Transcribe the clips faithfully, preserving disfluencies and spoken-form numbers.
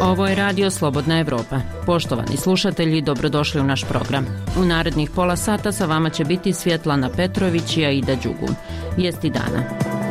Ovo je Radio Slobodna Evropa. Poštovani slušatelji, dobrodošli u naš program. U narednih pola sata sa vama će biti Svjetlana Petrović i Aida Đugun. Vijesti dana.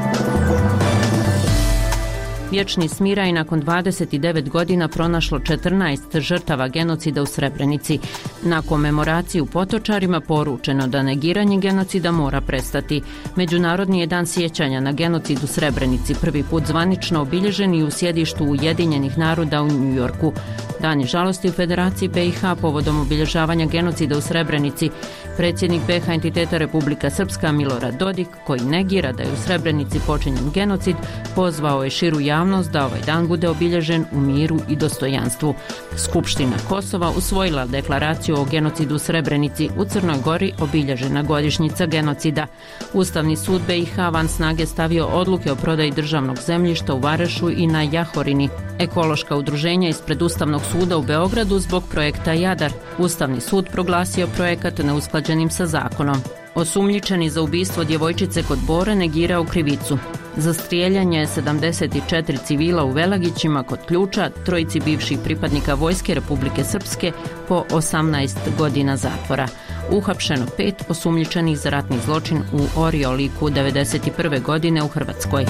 Vječni Smiraj nakon dvadeset devet godina pronašlo četrnaest žrtava genocida u Srebrenici. Na komemoraciji u Potočarima poručeno da negiranje genocida mora prestati. Međunarodni je dan sjećanja na genocid u Srebrenici, prvi put zvanično obilježen i u sjedištu Ujedinjenih naroda u Njujorku. Dan je žalosti u Federaciji B i H povodom obilježavanja genocida u Srebrenici. Predsjednik B i H entiteta Republika Srpska Milorad Dodik, koji negira da je u Srebrenici počinjen genocid, pozvao je širu javnost da ovaj dan bude obilježen u miru i dostojanstvu. Skupština Kosova usvojila deklaraciju o genocidu u Srebrenici, u Crnoj Gori obilježena godišnjica genocida. Ustavni sud B i H van snage stavio odluke o prodaji državnog zemljišta u Varešu i na Jahorini. Ekološka udruženja ispred Ustavnog suda u Beogradu zbog projekta Jadar. Ustavni sud proglasio projekat neusklađenim sa zakonom. Osumnjičeni za ubistvo djevojčice kod Bore negirao krivicu. Za strijeljanje sedamdeset četiri civila u Velagićima kod Ključa, trojici bivših pripadnika Vojske Republike Srpske po osamnaest godina zatvora. Uhapšeno pet osumnjičenih za ratni zločin u Orioliku devedeset prve godine u Hrvatskoj.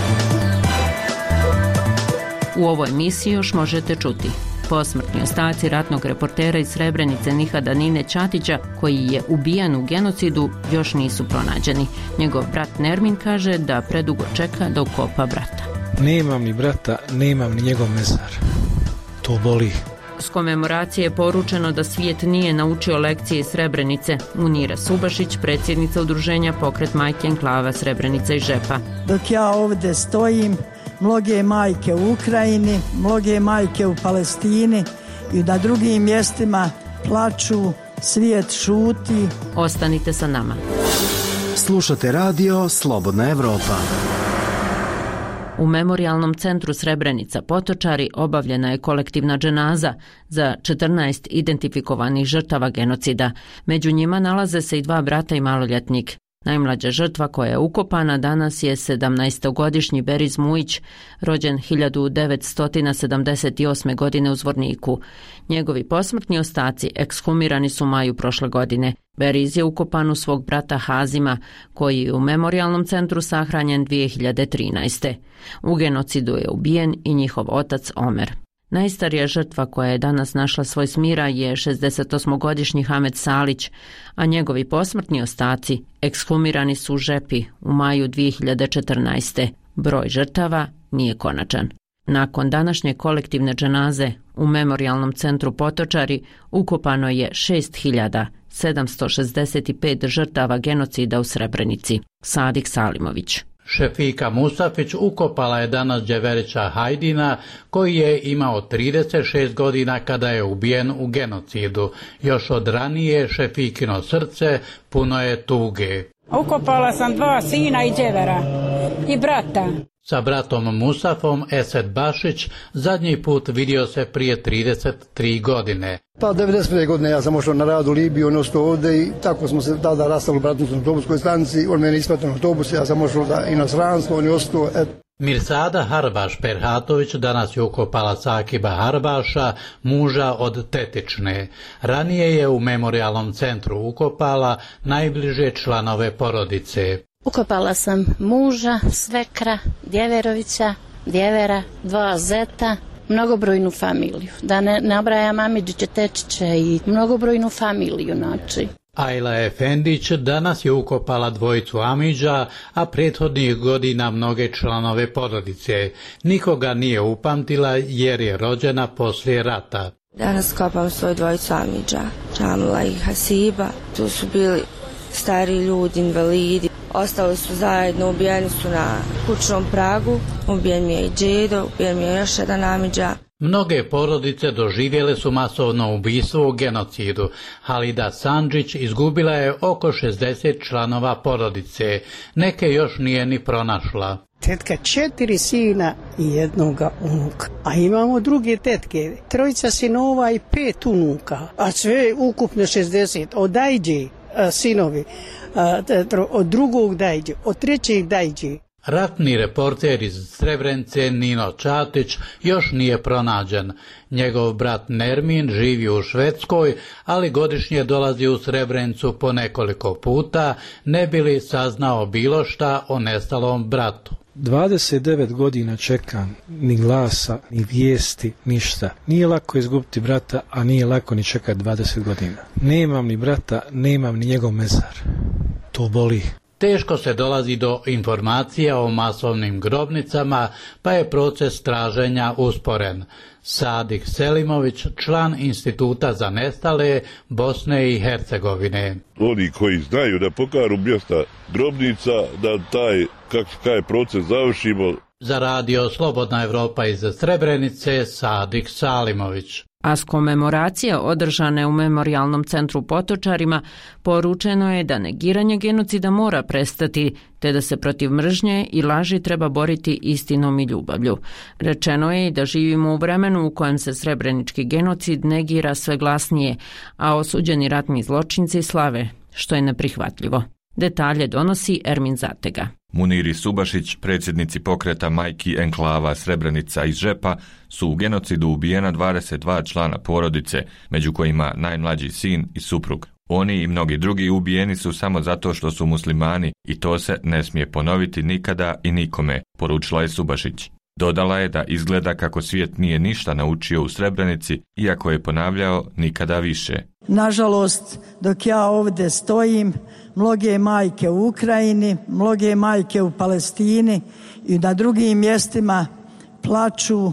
U ovoj emisiji još možete čuti: posmrtni ostaci ratnog reportera iz Srebrenice Nihada Nine Ćatića, koji je ubijen u genocidu, još nisu pronađeni. Njegov brat Nermin kaže da predugo čeka da ukopa brata. Nemam ni brata, nemam ni njegov mezar. To boli. S komemoracije je poručeno da svijet nije naučio lekcije iz Srebrenice. Unira Subašić, predsjednica udruženja Pokret majke enklava Srebrenica i Žepa. Dok ja ovdje stojim, mnoge majke u Ukrajini, mnoge majke u Palestini i na drugim mjestima plaču, svijet šuti. Ostanite sa nama. Slušate radio Slobodna Evropa. U Memorijalnom centru Srebrenica Potočari obavljena je kolektivna dženaza za četrnaest identifikovanih žrtava genocida. Među njima nalaze se i dva brata i maloljetnik. Najmlađa žrtva koja je ukopana danas je sedamnaestogodišnji Beriz Mujić, rođen hiljadu devetsto sedamdeset osme. godine u Zvorniku. Njegovi posmrtni ostaci ekshumirani su u maju prošle godine. Beriz je ukopan u svog brata Hazima, koji je u Memorijalnom centru sahranjen dvije hiljade trinaeste. U genocidu je ubijen i njihov otac Omer. Najstarija žrtva koja je danas našla svoj smiraj je šezdesetosmogodišnji Hamed Salić, a njegovi posmrtni ostaci ekshumirani su u Žepi u maju dvije hiljade četrnaeste. Broj žrtava nije konačan. Nakon današnje kolektivne dženaze u Memorijalnom centru Potočari ukopano je šest hiljada sedamsto šezdeset pet žrtava genocida u Srebrenici. Sadik Salimović. Šefika Musafić ukopala je danas Đeverića Hajdina, koji je imao trideset šest godina kada je ubijen u genocidu. Još od ranije Šefikino srce puno je tuge. Ukopala sam dva sina i Đevera i brata. Sa bratom Musafom Esed Bašić zadnji put vidio se prije trideset tri godine. Pa devedeset prve godine ja sam ošao na rad u Libiju, on ostao ovdje i tako smo se tada rastali u Bratunskoj autobuskoj stanici. On meni ispratio na autobus, ja sam ošao za inostranstvo, on je ostao. Et. Mirsada Harbaš Perhatović danas je ukopala Sakiba Harbaša, muža od tetične. Ranije je u Memorijalnom centru ukopala najbliže članove porodice. Ukopala sam muža, svekra, Djeverovića, Djevera, dva zeta, mnogobrojnu familiju. Da ne nabrajam Amidžiće, Tečiće i mnogobrojnu familiju, znači. Ajla Efendić danas je ukopala dvojicu Amidža, a prethodnih godina mnoge članove porodice. Nikoga nije upamtila jer je rođena poslije rata. Danas kopam svoju dvojicu Amidža, Džamila i Hasiba. Tu su bili stari ljudi, invalidi. Ostali su zajedno, ubijeni su na kućnom pragu, ubijen mi je i džedo, ubijen mi je još jedan Amidža. Mnoge porodice doživjele su masovno ubistvo u genocidu. Halida Sandžić izgubila je oko šezdeset članova porodice. Neke još nije ni pronašla. Tetka četiri sina i jednoga unuka. A imamo druge tetke, trojica sinova i pet unuka. A sve ukupno šezdeset. Od dajđe sinovi, od drugog dajđe, od trećeg dajđe. Ratni reporter iz Srebrenice Nino Čatić još nije pronađen. Njegov brat Nermin živi u Švedskoj, ali godišnje dolazi u Srebrenicu po nekoliko puta, ne bi li saznao bilo šta o nestalom bratu. dvadeset devet godina čekam, ni glasa, ni vijesti, ništa. Nije lako izgubiti brata, a nije lako ni čekati dvadeset godina. Nemam ni brata, nemam ni njegov mezar. To boli. Teško se dolazi do informacija o masovnim grobnicama, pa je proces traženja usporen. Sadik Selimović, član Instituta za nestale Bosne i Hercegovine. Oni koji znaju da pokažu mjesta grobnica, da taj, kako taj proces završimo. Za radio Slobodna Evropa iz Srebrenice, Sadik Salimović. A s komemoracije održane u Memorijalnom centru Potočarima poručeno je da negiranje genocida mora prestati, te da se protiv mržnje i laži treba boriti istinom i ljubavlju. Rečeno je i da živimo u vremenu u kojem se srebrenički genocid negira sve glasnije, a osuđeni ratni zločinci slave, što je neprihvatljivo. Detalje donosi Ermin Zatega. Muniri Subašić, predsjednici pokreta Majki enklava Srebrenica iz Žepa, su u genocidu ubijena dvadeset dva člana porodice, među kojima najmlađi sin i suprug. Oni i mnogi drugi ubijeni su samo zato što su muslimani i to se ne smije ponoviti nikada i nikome, poručila je Subašić. Dodala je da izgleda kako svijet nije ništa naučio u Srebrenici, iako je ponavljao nikada više. Nažalost, dok ja ovdje stojim, mnoge majke u Ukrajini, mnoge majke u Palestini i na drugim mjestima plaču,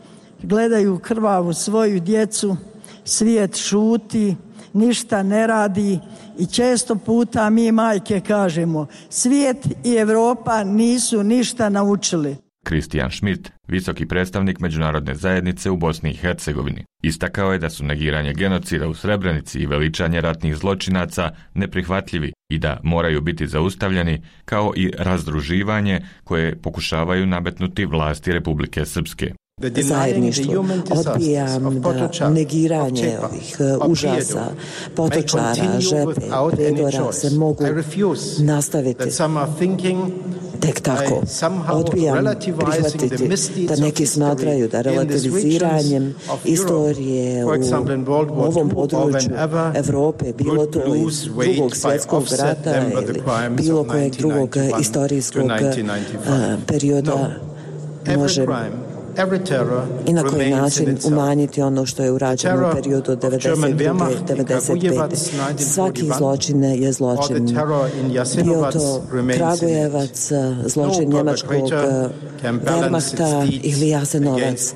gledaju krvavu svoju djecu, svijet šuti, ništa ne radi i često puta mi majke kažemo, svijet i Europa nisu ništa naučili. Kristijan Schmidt, visoki predstavnik međunarodne zajednice u Bosni i Hercegovini, istakao je da su negiranje genocida u Srebrenici i veličanje ratnih zločinaca neprihvatljivi i da moraju biti zaustavljeni, kao i razdruživanje koje pokušavaju nametnuti vlasti Republike Srpske. Zajedništvo, odbijam da negiranje ovih užasa, Potočara, Žepe, Prijedora se mogu nastaviti tek tako. Odbijam prihvatiti da neki smatraju da relativiziranjem istorije u ovom području Evrope, bilo to iz drugog svjetskog rata ili bilo kojeg drugog istorijskog perioda može i na koji način umanjiti ono što je urađeno u periodu od devedeset druge do devedeset pete. Svaki zločin je zločin. Bio to Kragujevac, zločin njemačkog Wehrmachta ili Jasenovac.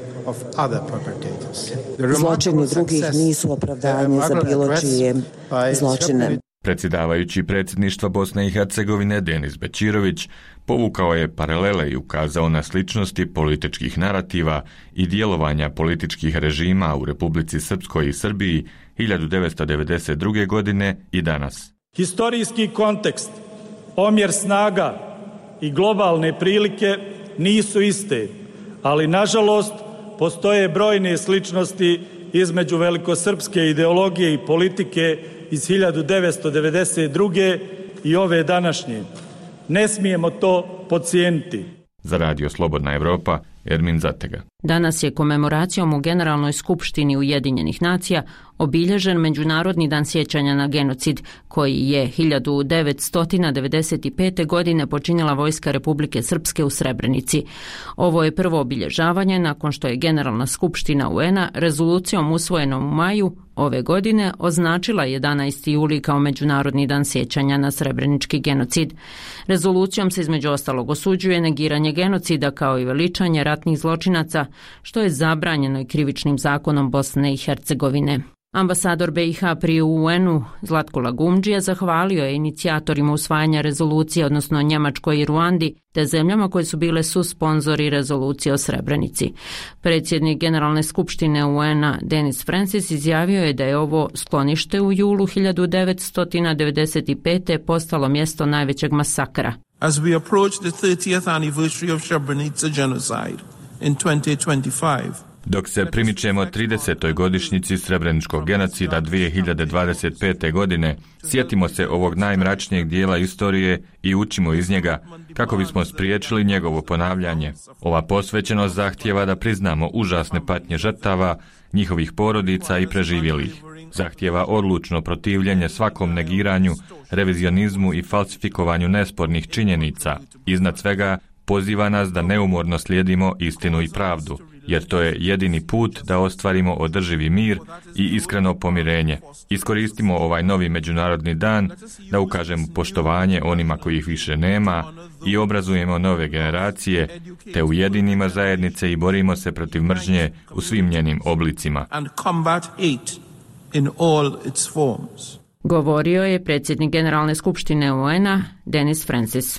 Zločini drugih nisu opravdanje za bilo čije zločine. Predsjedavajući predsjedništva Bosne i Hercegovine Denis Bećirović povukao je paralele i ukazao na sličnosti političkih narativa i djelovanja političkih režima u Republici Srpskoj i Srbiji hiljadu devetsto devedeset druge. godine i danas. Historijski kontekst, omjer snaga i globalne prilike nisu iste, ali nažalost postoje brojne sličnosti između velikosrpske ideologije i politike iz hiljadu devetsto devedeset druge. i ove današnje. Ne smijemo to podcijeniti. Za radio Slobodna Evropa, Ermin Zatega. Danas je komemoracijom u Generalnoj skupštini Ujedinjenih nacija obilježen Međunarodni dan sjećanja na genocid, koji je hiljadu devetsto devedeset pete. godine počinila vojska Republike Srpske u Srebrenici. Ovo je prvo obilježavanje nakon što je Generalna skupština U N-a rezolucijom usvojenom u maju ove godine označila jedanaesti juli kao Međunarodni dan sjećanja na srebrenički genocid. Rezolucijom se između ostalog osuđuje negiranje genocida kao i veličanje ratnih zločinaca, što je zabranjeno i krivičnim zakonom Bosne i Hercegovine. Ambasador B i H pri U N-u Zlatko Lagumdžija zahvalio je inicijatorima usvajanja rezolucije, odnosno Njemačkoj i Ruandi, te zemljama koje su bile susponzori rezolucije o Srebrenici. Predsjednik Generalne skupštine U N-a Denis Francis izjavio je da je ovo sklonište u julu hiljadu devetsto devedeset pete. postalo mjesto najvećeg masakra. As we approach the thirtieth anniversary of Srebrenica genocide in twenty twenty-five, Dok se primičemo tridesetoj godišnjici Srebreničkog genocida dvije hiljade dvadeset pete. godine, sjetimo se ovog najmračnijeg dijela istorije i učimo iz njega kako bismo spriječili njegovo ponavljanje. Ova posvećenost zahtijeva da priznamo užasne patnje žrtava, njihovih porodica i preživjelih. Zahtijeva odlučno protivljenje svakom negiranju, revizionizmu i falsifikovanju nespornih činjenica. Iznad svega, poziva nas da neumorno slijedimo istinu i pravdu, jer to je jedini put da ostvarimo održivi mir i iskreno pomirenje. Iskoristimo ovaj novi međunarodni dan da ukažemo poštovanje onima kojih više nema i obrazujemo nove generacije, te ujedinimo zajednice i borimo se protiv mržnje u svim njenim oblicima. Govorio je predsjednik Generalne skupštine U N-a Denis Francis.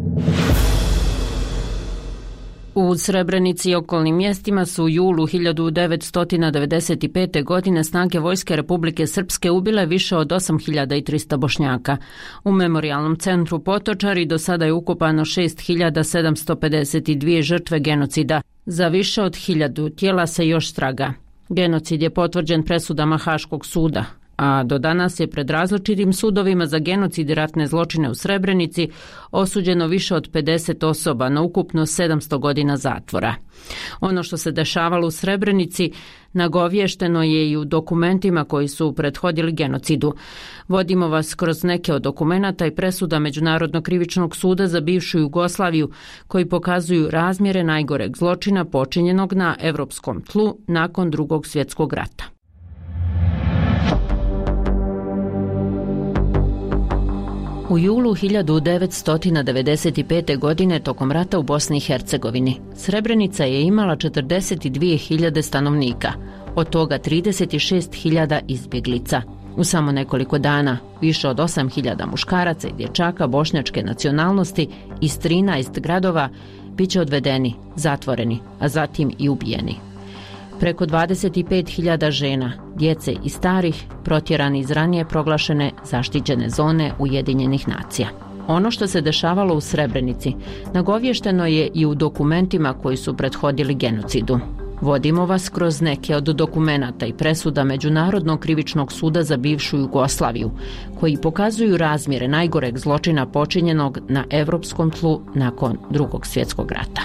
U Srebrenici i okolnim mjestima su u julu hiljadu devetsto devedeset pete. godine snage Vojske Republike Srpske ubile više od osam hiljada trista Bošnjaka. U memorijalnom centru Potočari do sada je ukopano šest hiljada sedamsto pedeset dvije žrtve genocida. Za više od hiljadu tijela se još traga. Genocid je potvrđen presudama Haškog suda, a do danas je pred različitim sudovima za genocid i ratne zločine u Srebrenici osuđeno više od pedeset osoba na ukupno sedamsto godina zatvora. Ono što se dešavalo u Srebrenici nagovješteno je i u dokumentima koji su prethodili genocidu. Vodimo vas kroz neke od dokumenata i presuda Međunarodnog krivičnog suda za bivšu Jugoslaviju koji pokazuju razmjere najgoreg zločina počinjenog na evropskom tlu nakon Drugog svjetskog rata. U julu hiljadu devetsto devedeset pete. godine tokom rata u Bosni i Hercegovini Srebrenica je imala četrdeset dvije hiljade stanovnika, od toga trideset šest hiljada izbjeglica. U samo nekoliko dana više od osam hiljada muškaraca i dječaka bošnjačke nacionalnosti iz trinaest gradova bit će odvedeni, zatvoreni, a zatim i ubijeni. Preko dvadeset pet hiljada žena, djece i starih protjerani iz ranije proglašene zaštićene zone Ujedinjenih nacija. Ono što se dešavalo u Srebrenici nagovješteno je i u dokumentima koji su prethodili genocidu. Vodimo vas kroz neke od dokumenata i presuda Međunarodnog krivičnog suda za bivšu Jugoslaviju, koji pokazuju razmjere najgoreg zločina počinjenog na evropskom tlu nakon Drugog svjetskog rata.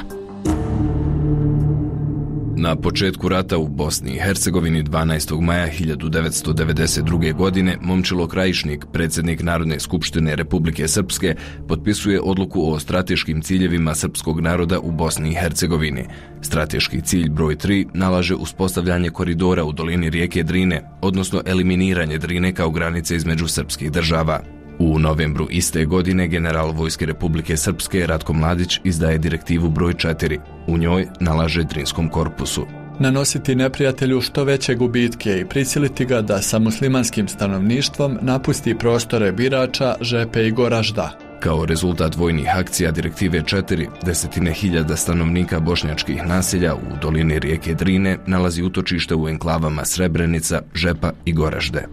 Na početku rata u Bosni i Hercegovini dvanaestog maja hiljadu devetsto devedeset druge. godine Momčilo Krajišnik, predsjednik Narodne skupštine Republike Srpske, potpisuje odluku o strateškim ciljevima srpskog naroda u Bosni i Hercegovini. Strateški cilj broj tri nalaže uspostavljanje koridora u dolini rijeke Drine, odnosno eliminiranje Drine kao granice između srpskih država. U novembru iste godine general Vojske Republike Srpske Ratko Mladić izdaje direktivu broj četiri. U njoj nalaže Drinskom korpusu nanositi neprijatelju što veće gubitke i prisiliti ga da sa muslimanskim stanovništvom napusti prostore Birača, Žepe i Goražda. Kao rezultat vojnih akcija direktive četiri, desetine hiljada stanovnika bošnjačkih naselja u dolini rijeke Drine nalazi utočište u enklavama Srebrenica, Žepa i Goražde.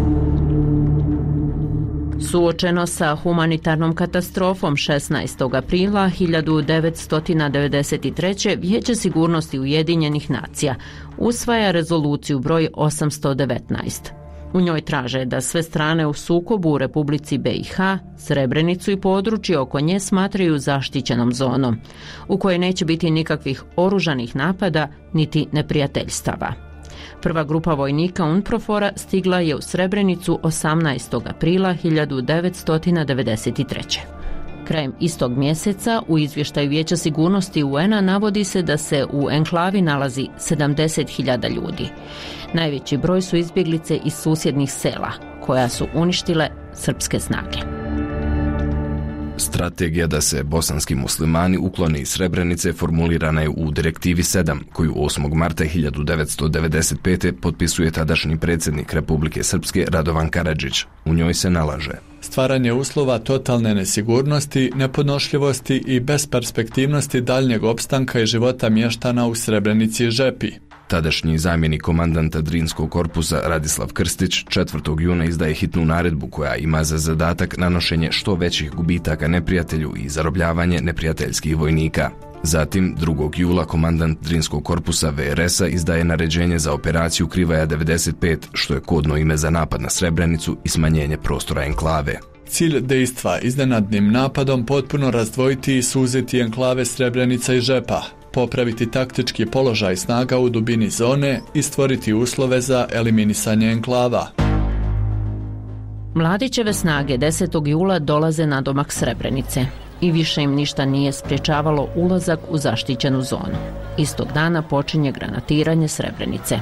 Suočeno sa humanitarnom katastrofom šesnaestog aprila hiljadu devetsto devedeset treće. Vijeće sigurnosti Ujedinjenih nacija usvaja rezoluciju broj osamsto devetnaest. U njoj traže da sve strane u sukobu u Republici B i H, Srebrenicu i područje oko nje smatraju zaštićenom zonom, u kojoj neće biti nikakvih oružanih napada niti neprijateljstava. Prva grupa vojnika UNPROFOR-a stigla je u Srebrenicu osamnaestog aprila hiljadu devetsto devedeset treće. Krajem istog mjeseca u izvještaju Vijeća sigurnosti U N-a navodi se da se u enklavi nalazi sedamdeset hiljada ljudi. Najveći broj su izbjeglice iz susjednih sela, koja su uništile srpske snage. Strategija da se bosanski muslimani uklone iz Srebrenice formulirana je u direktivi sedam, koju osmog marta hiljadu devetsto devedeset pete. potpisuje tadašnji predsjednik Republike Srpske Radovan Karadžić. U njoj se nalaže stvaranje uslova totalne nesigurnosti, nepodnošljivosti i besperspektivnosti daljnjeg opstanka i života mještana u Srebrenici i Žepi. Tadašnji zamjenik komandanta Drinskog korpusa Radislav Krstić četvrtog juna izdaje hitnu naredbu koja ima za zadatak nanošenje što većih gubitaka neprijatelju i zarobljavanje neprijateljskih vojnika. Zatim, drugog jula komandant Drinskog korpusa V R S-a izdaje naređenje za operaciju Krivaja devedeset pet, što je kodno ime za napad na Srebrenicu i smanjenje prostora enklave. Cilj dejstva iznenadnim napadom potpuno razdvojiti i suziti enklave Srebrenica i Žepa, popraviti taktički položaj snaga u dubini zone i stvoriti uslove za eliminisanje enklava. Mladićeve snage desetog jula dolaze na domak Srebrenice i više im ništa nije sprječavalo ulazak u zaštićenu zonu. Istog dana počinje granatiranje Srebrenice.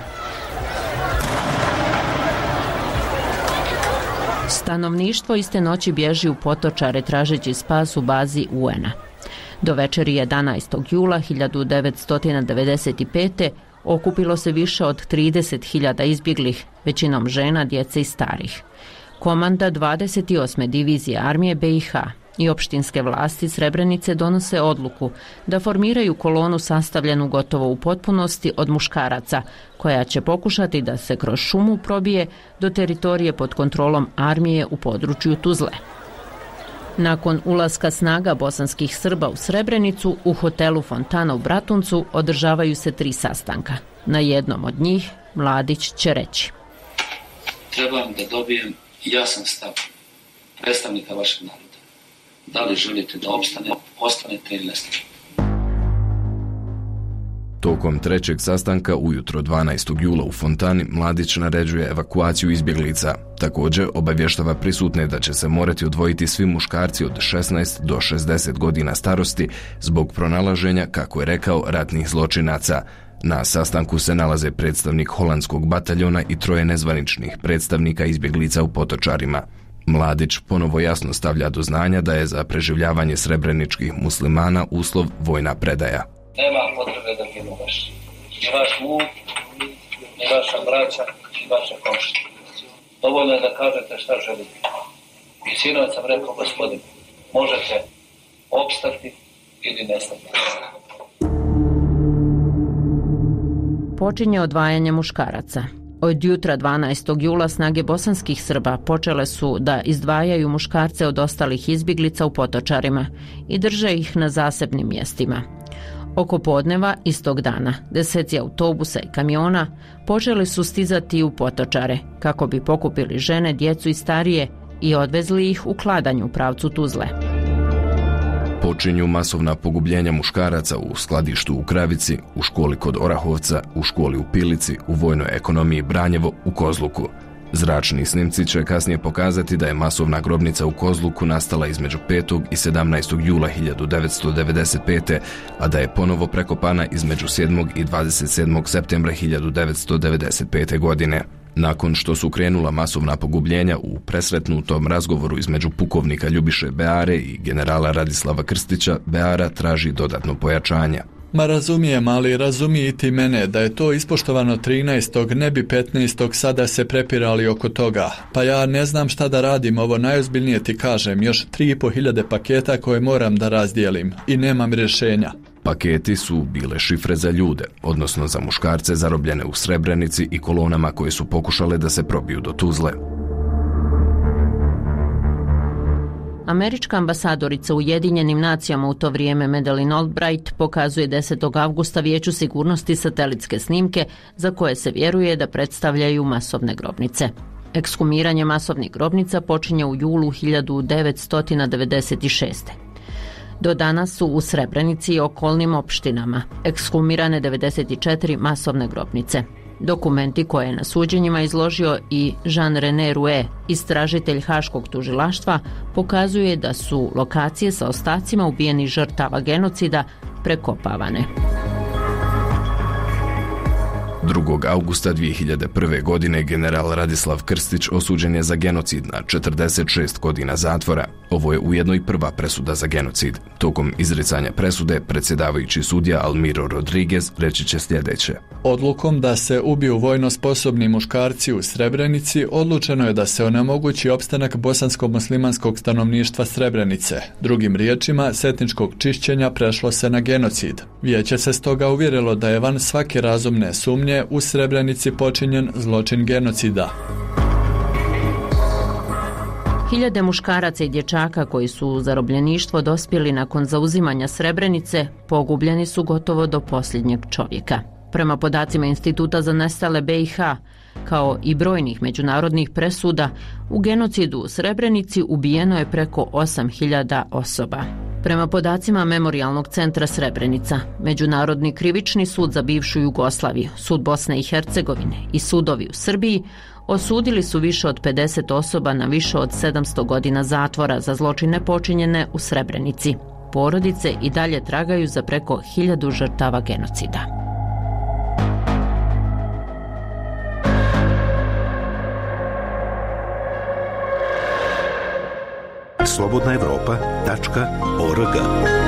Stanovništvo iste noći bježi u Potočare tražeći spas u bazi U N-a. Do večeri jedanaestog jula hiljadu devetsto devedeset pete. okupilo se više od trideset hiljada izbjeglih, većinom žena, djece i starih. Komanda dvadeset osme divizije armije B i H i opštinske vlasti Srebrenice donose odluku da formiraju kolonu sastavljenu gotovo u potpunosti od muškaraca, koja će pokušati da se kroz šumu probije do teritorije pod kontrolom armije u području Tuzle. Nakon ulaska snaga bosanskih Srba u Srebrenicu, u hotelu Fontana u Bratuncu održavaju se tri sastanka. Na jednom od njih Mladić će reći: Trebam da dobijem jasan stav predstavnika vašeg naroda. Da li želite da opstane, ostanete ili nestanete? Tokom trećeg sastanka ujutro dvanaestog jula u Fontani Mladić naređuje evakuaciju izbjeglica. Također obavještava prisutne da će se morati odvojiti svi muškarci od šesnaest do šezdeset godina starosti zbog pronalaženja, kako je rekao, ratnih zločinaca. Na sastanku se nalaze predstavnik holandskog bataljona i troje nezvaničnih predstavnika izbjeglica u Potočarima. Mladić ponovo jasno stavlja do znanja da je za preživljavanje srebreničkih muslimana uslov vojna predaja. Nema potrebe da ginu vaš. Ni vaš muž, ni vaša braća, ni vaše komšije. Dovoljno je da kažete šta želite. I sinoć sam rekao, gospodin, možete opstati ili nestati. Počinje odvajanje muškaraca. Od jutra dvanaestog jula snage bosanskih Srba počele su da izdvajaju muškarce od ostalih izbjeglica u Potočarima i drže ih na zasebnim mjestima. Oko podneva istog dana deseci autobusa i kamiona počeli su stizati u Potočare kako bi pokupili žene, djecu i starije i odvezli ih u kladanju u pravcu Tuzle. Počinju masovna pogubljenja muškaraca u skladištu u Kravici, u školi kod Orahovca, u školi u Pilici, u vojnoj ekonomiji Branjevo, u Kozluku. Zračni snimci će kasnije pokazati da je masovna grobnica u Kozluku nastala između petog i sedamnaestog jula hiljadu devetsto devedeset pete. a da je ponovo prekopana između sedmog i dvadeset sedmog septembra hiljadu devetsto devedeset pete. godine. Nakon što su krenula masovna pogubljenja, u presretnutom razgovoru između pukovnika Ljubiše Beare i generala Radislava Krstića, Beara traži dodatno pojačanje. Ma razumijem, ali razumije i ti mene da je to ispoštovano trinaestog, ne bi petnaestog sada se prepirali oko toga. Pa ja ne znam šta da radim, ovo najozbiljnije ti kažem, još tri i po hiljade paketa koje moram da razdijelim i nemam rješenja. Paketi su bile šifre za ljude, odnosno za muškarce zarobljene u Srebrenici i kolonama koje su pokušale da se probiju do Tuzle. Američka ambasadorica u Ujedinjenim nacijama u to vrijeme Madeleine Albright pokazuje desetog avgusta Vijeću sigurnosti satelitske snimke za koje se vjeruje da predstavljaju masovne grobnice. Ekshumiranje masovnih grobnica počinje u julu hiljadu devetsto devedeset šeste. Do danas su u Srebrenici i okolnim opštinama ekshumirane devedeset četiri masovne grobnice. Dokumenti koje je na suđenjima izložio i Jean-René Rouet, istražitelj Haškog tužilaštva, pokazuje da su lokacije sa ostacima ubijenih žrtava genocida prekopavane. drugog avgusta dvije hiljade prve. godine general Radislav Krstić osuđen je za genocid na četrdeset šest godina zatvora. Ovo je ujedno i prva presuda za genocid. Tokom izricanja presude, predsjedavajući sudija Almiro Rodriguez reći će sljedeće. Odlukom da se ubiju vojno sposobni muškarci u Srebrenici odlučeno je da se onemogući opstanak bosansko-muslimanskog stanovništva Srebrenice. Drugim riječima, s etničkog čišćenja prešlo se na genocid. Vijeće se stoga uvjerilo da je van svake razumne sumnje u Srebrenici počinjen zločin genocida. Hiljade muškaraca i dječaka koji su u zarobljeništvo dospjeli nakon zauzimanja Srebrenice pogubljeni su gotovo do posljednjeg čovjeka. Prema podacima Instituta za nestale B i H, kao i brojnih međunarodnih presuda, u genocidu u Srebrenici ubijeno je preko osam hiljada osoba. Prema podacima Memorijalnog centra Srebrenica, Međunarodni krivični sud za bivšu Jugoslaviju, sud Bosne i Hercegovine i sudovi u Srbiji osudili su više od pedeset osoba na više od sedamsto godina zatvora za zločine počinjene u Srebrenici. Porodice i dalje tragaju za preko hiljadu žrtava genocida. slobodna evropa tačka org.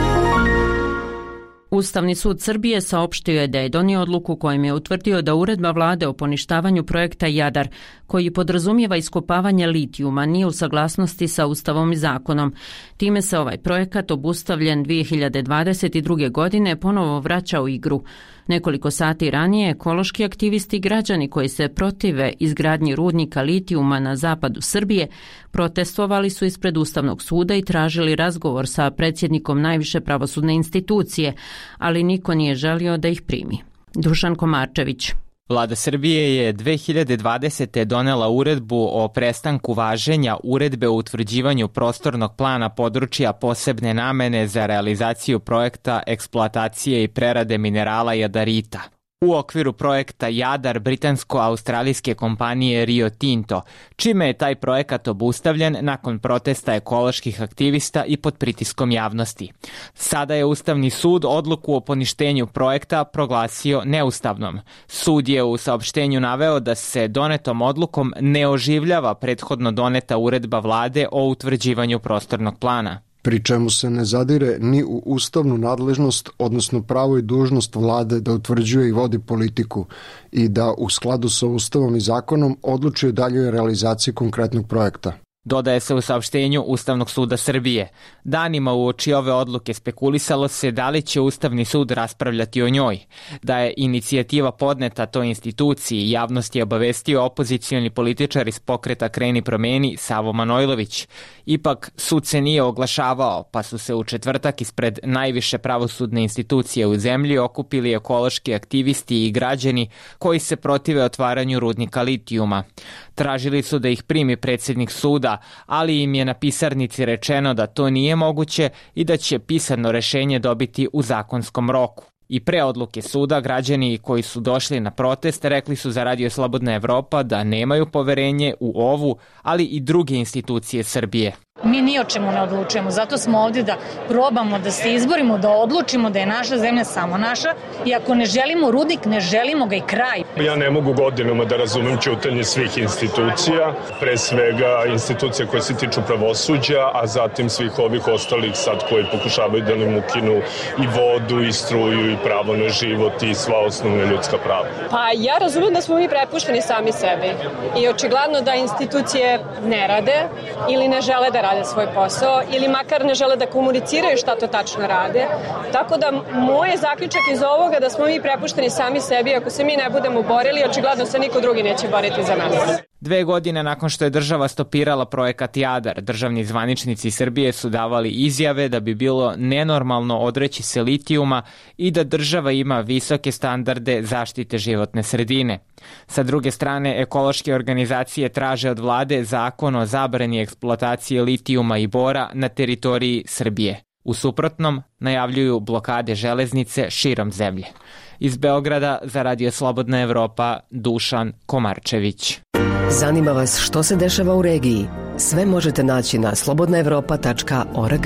Ustavni sud Srbije saopštio je da je donio odluku kojim je utvrdio da uredba vlade o poništavanju projekta Jadar, koji podrazumijeva iskopavanje litijuma, nije u saglasnosti sa Ustavom i zakonom. Time se ovaj projekat, obustavljen dvije hiljade dvadeset druge. godine, ponovo vraća u igru. Nekoliko sati ranije ekološki aktivisti i građani koji se protive izgradnji rudnika litijuma na zapadu Srbije protestovali su ispred Ustavnog suda i tražili razgovor sa predsjednikom najviše pravosudne institucije, ali niko nije želio da ih primi. Dušan Komarčević. Vlada Srbije je dve hiljade dvadesete. donela uredbu o prestanku važenja uredbe o utvrđivanju prostornog plana područja posebne namene za realizaciju projekta eksploatacije i prerade minerala jadarita. U okviru projekta Jadar britansko-australijske kompanije Rio Tinto, čime je taj projekat obustavljen nakon protesta ekoloških aktivista i pod pritiskom javnosti. Sada je Ustavni sud odluku o poništenju projekta proglasio neustavnom. Sud je u saopštenju naveo da se donetom odlukom ne oživljava prethodno doneta uredba vlade o utvrđivanju prostornog plana, pri čemu se ne zadire ni u ustavnu nadležnost, odnosno pravo i dužnost vlade da utvrđuje i vodi politiku i da u skladu sa Ustavom i zakonom odlučuje daljoj realizaciji konkretnog projekta. Dodaje se u saopštenju Ustavnog suda Srbije. Danima uoči ove odluke spekulisalo se da li će Ustavni sud raspravljati o njoj. Da je inicijativa podneta toj instituciji, javnost je obavestio opozicioni političar iz pokreta Kreni promeni Savo Manojlović. Ipak sud se nije oglašavao, pa su se u četvrtak ispred najviše pravosudne institucije u zemlji okupili ekološki aktivisti i građani koji se protive otvaranju rudnika litijuma. Tražili su da ih primi predsjednik suda, ali im je na pisarnici rečeno da to nije moguće i da će pisano rešenje dobiti u zakonskom roku. I pre odluke suda, građani koji su došli na protest rekli su za Radio Slobodna Evropa da nemaju poverenje u ovu, ali i druge institucije Srbije. Mi ni o čemu ne odlučujemo, zato smo ovdje da probamo da se izborimo, da odlučimo da je naša zemlja samo naša i ako ne želimo rudnik, ne želimo ga i kraj. Ja ne mogu godinama da razumem ćutanje svih institucija, pre svega institucija koje se tiču pravosuđa, a zatim svih ovih ostalih sad koji pokušavaju da nam ukinu i vodu i struju i pravo na život i sva osnovna ljudska prava. Pa ja razumem da smo mi prepušteni sami sebi i očigledno da institucije ne rade ili ne žele da rade rade svoj posao ili makar ne žele da komuniciraju šta to tačno rade. Tako da moj je zaključak iz ovoga da smo mi prepušteni sami sebi, ako se mi ne budemo borili, očigledno se niko drugi neće boriti za nas. Dve godine nakon što je država stopirala projekat Jadar, državni zvaničnici Srbije su davali izjave da bi bilo nenormalno odreći se litijuma i da država ima visoke standarde zaštite životne sredine. Sa druge strane, ekološke organizacije traže od vlade zakon o zabrani eksploatacije litijuma i bora na teritoriji Srbije. U suprotnom, najavljuju blokade železnice širom zemlje. Iz Beograda za Radio Slobodna Evropa, Dušan Komarčević. Zanima vas što se dešava u regiji? Sve možete naći na slobodna evropa tačka org.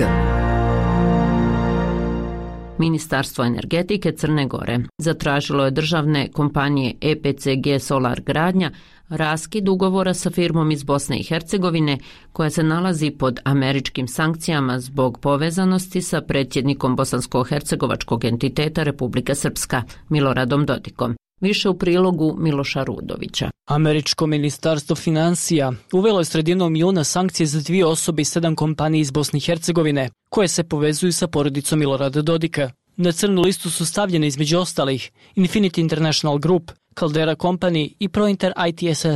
Ministarstvo energetike Crne Gore zatražilo je državne kompanije E P C G Solar Gradnja raskid ugovora sa firmom iz Bosne i Hercegovine koja se nalazi pod američkim sankcijama zbog povezanosti sa predsjednikom bosansko-hercegovačkog entiteta Republika Srpska, Miloradom Dodikom. Više u prilogu Miloša Rudovića. Američko ministarstvo financija uvelo je sredinom juna sankcije za dvije osobe i sedam kompanije iz Bosne i Hercegovine, koje se povezuju sa porodicom Milorada Dodika. Na crnu listu su stavljene između ostalih Infinity International Group, Caldera Company i Prointer I T S S.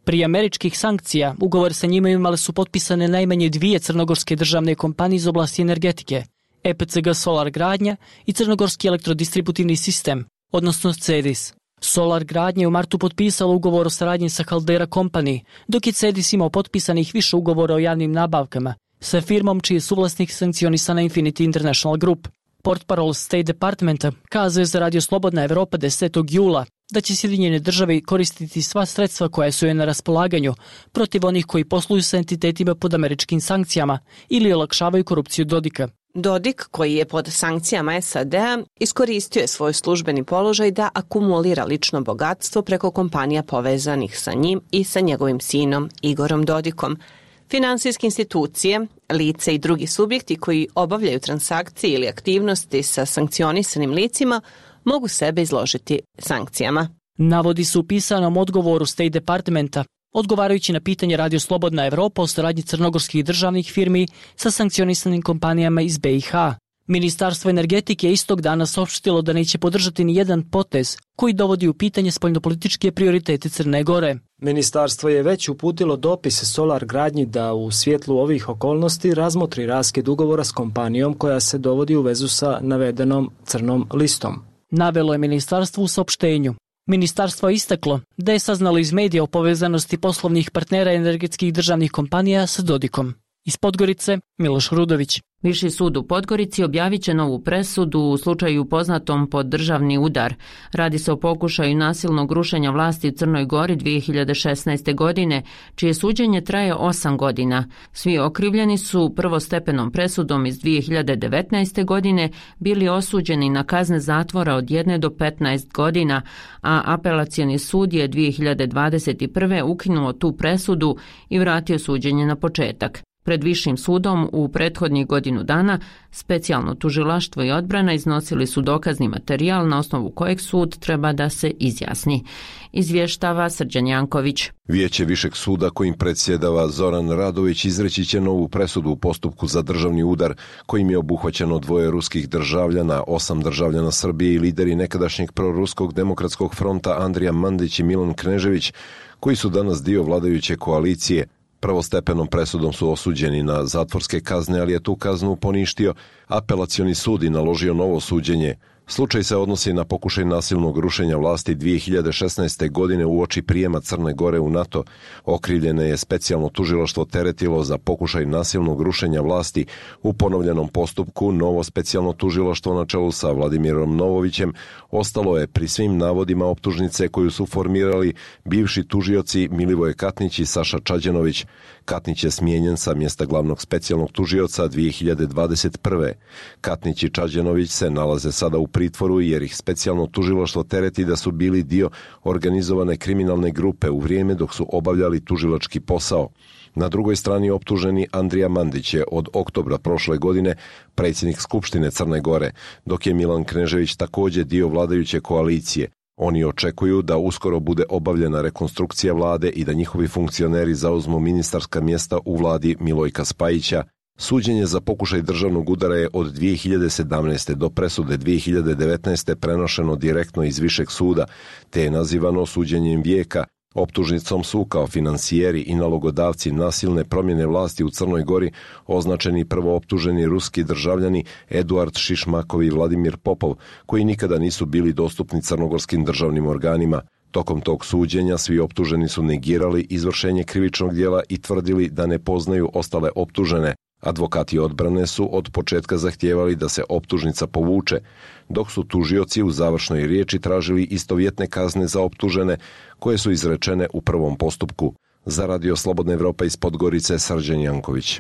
Prije američkih sankcija, ugovor sa njima imale su potpisane najmanje dvije crnogorske državne kompanije iz oblasti energetike, E P C G Solar Gradnja i Crnogorski elektrodistributivni sistem, odnosno CEDIS. Solar Gradnja je u martu potpisala ugovor o saradnji sa Caldera Company, dok je CEDIS imao potpisanih više ugovora o javnim nabavkama sa firmom čiji je suvlasnik sankcionisana Infinity International Group. Portparol State Departmenta kazuje za Radio Slobodna Evropa desetog jula da će Sjedinjene države koristiti sva sredstva koja su joj na raspolaganju protiv onih koji posluju sa entitetima pod američkim sankcijama ili olakšavaju korupciju Dodika. Dodik, koji je pod sankcijama S A D-a, iskoristio je svoj službeni položaj da akumulira lično bogatstvo preko kompanija povezanih sa njim i sa njegovim sinom Igorom Dodikom. Finansijske institucije, lice i drugi subjekti koji obavljaju transakcije ili aktivnosti sa sankcionisanim licima mogu sebe izložiti sankcijama. Navodi su u pisanom odgovoru State Departmenta, odgovarajući na pitanje Radio Slobodna Evropa o saradnji crnogorskih državnih firmi sa sankcionisanim kompanijama iz B i H. Ministarstvo energetike istog dana saopštilo da neće podržati ni jedan potez koji dovodi u pitanje spoljnopolitičke prioritete Crne Gore. Ministarstvo je već uputilo dopis Solar Gradnji da u svjetlu ovih okolnosti razmotri raskid ugovora s kompanijom koja se dovodi u vezu sa navedenom crnom listom. Navelo je ministarstvo u saopštenju. Ministarstvo je istaklo da je saznalo iz medija o povezanosti poslovnih partnera energetskih državnih kompanija sa Dodikom. Iz Podgorice, Miloš Rudović. Viši sud u Podgorici objavit će novu presudu u slučaju poznatom pod državni udar. Radi se o pokušaju nasilnog rušenja vlasti u Crnoj Gori dvije hiljade šesnaeste. godine, čije suđenje traje osam godina. Svi okrivljeni su prvostepenom presudom iz dvije hiljade devetnaeste. godine bili osuđeni na kazne zatvora od jedne do petnaest godina, a apelacioni sud je dvije hiljade dvadeset prve. ukinuo tu presudu i vratio suđenje na početak. Pred Višim sudom u prethodnih godinu dana specijalno tužilaštvo i odbrana iznosili su dokazni materijal na osnovu kojeg sud treba da se izjasni. Izvještava Srđan Janković. Vijeće Višeg suda kojim predsjedava Zoran Radović izreći će novu presudu u postupku za državni udar kojim je obuhvaćeno dvoje ruskih državljana, osam državljana Srbije i lideri nekadašnjeg proruskog demokratskog fronta Andrija Mandić i Milan Knežević, koji su danas dio vladajuće koalicije. Prvostepenom presudom su osuđeni na zatvorske kazne, ali je tu kaznu poništio apelacioni sud i naložio novo suđenje. Slučaj se odnosi na pokušaj nasilnog rušenja vlasti dvije hiljade šesnaeste. godine uoči prijema Crne Gore u NATO. Okrivljene je specijalno tužilaštvo teretilo za pokušaj nasilnog rušenja vlasti. U ponovljenom postupku novo specijalno tužilaštvo na čelu sa Vladimirom Novovićem ostalo je pri svim navodima optužnice koju su formirali bivši tužioci Milivoje Katnić i Saša Čađanović. Katnić je smijenjen sa mjesta glavnog specijalnog tužioca dvije hiljade dvadeset prve. Katnić i Čađanović se nalaze sada u pritvoru jer ih specijalno tužilaštvo tereti da su bili dio organizovane kriminalne grupe u vrijeme dok su obavljali tužilački posao. Na drugoj strani optuženi Andrija Mandić je od oktobra prošle godine predsjednik Skupštine Crne Gore, dok je Milan Knežević također dio vladajuće koalicije. Oni očekuju da uskoro bude obavljena rekonstrukcija vlade i da njihovi funkcioneri zauzmu ministarska mjesta u vladi Milojka Spajića. Suđenje za pokušaj državnog udara je od dvije hiljade sedamnaeste. do presude dvije hiljade devetnaeste. prenošeno direktno iz Višeg suda, te je nazivano suđenjem vijeka. Optužnicom su kao finansijeri i nalogodavci nasilne promjene vlasti u Crnoj Gori označeni prvo optuženi ruski državljani Eduard Šišmakov i Vladimir Popov, koji nikada nisu bili dostupni crnogorskim državnim organima. Tokom tog suđenja svi optuženi su negirali izvršenje krivičnog djela i tvrdili da ne poznaju ostale optužene. Advokati odbrane su od početka zahtijevali da se optužnica povuče, dok su tužioci u završnoj riječi tražili istovjetne kazne za optužene koje su izrečene u prvom postupku. Za Radio Slobodna Evropa iz Podgorice, Srđan Janković.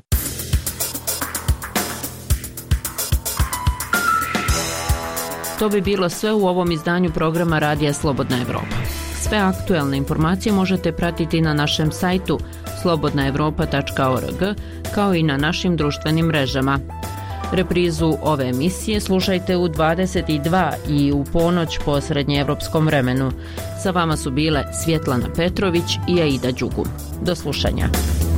To bi bilo sve u ovom izdanju programa Radija Slobodna Evropa. Sve aktuelne informacije možete pratiti na našem sajtu slobodna evropa tačka org, kao i na našim društvenim mrežama. Reprizu ove emisije slušajte u dvadeset dva i u ponoć po srednjeevropskom vremenu. Sa vama su bile Svjetlana Petrović i Aida Đugu. Do slušanja.